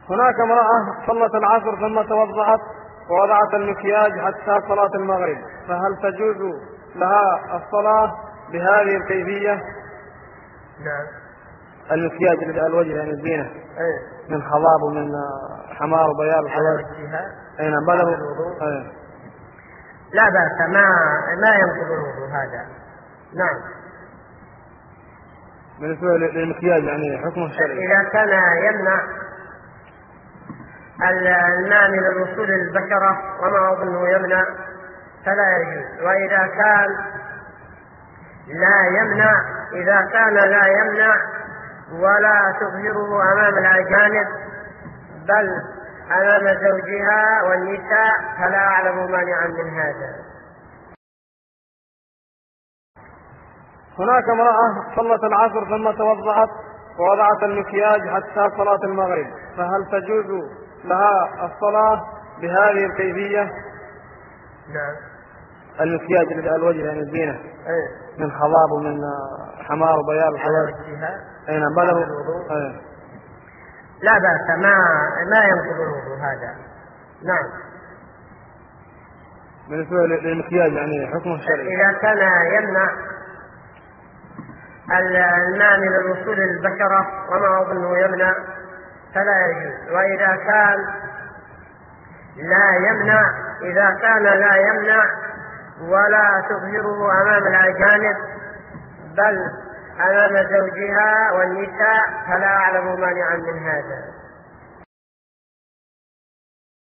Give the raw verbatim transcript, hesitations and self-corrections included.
هناك امرأة صلت العصر ثم توضأت ووضعت المكياج حتى صلاة المغرب، فهل تجوز لها الصلاة بهذه الكيفية؟ نعم. المكياج اللي على الوجه يعني الزينة ايه من خضاب ومن حمار وبياض على وحوار. وجهها اي نعم بله. ايه. لا بأس، ما ما ينقض الوضوء هذا. نعم. بالنسبة للمكياج يعني حكمه الشرعي، إذا كان يمنع الماء من الوصول للبشرة وما أظنه يمنع فلا يجوز، وإذا كان لا يمنع إذا كان لا يمنع ولا تظهره أمام الأجانب بل أمام زوجها والنساء فلا أعلم مانعا من هذا. هناك امرأة صلت العصر ثم توضأت ووضعت المكياج حتى صلاة المغرب، فهل تجوز لها الصلاة بهذه الكيفية؟ نعم. المكياج اللي على الوجه يعني الزينة ايه من خضاب ومن حمار وبياض على وحوار. وجهها. اي نعم بله. ايه. لا بأس، ما ما ينقض الوضوء هذا. نعم. بالنسبة للمكياج يعني حكمه الشرعي، إذا كان يمنع الماء من الوصول للبشرة وما أظنه يمنع فلا يجوز، وإذا كان لا يمنع إذا كان لا يمنع ولا تظهره أمام الأجانب بل أمام زوجها والنساء فلا أعلم مانعا من هذا.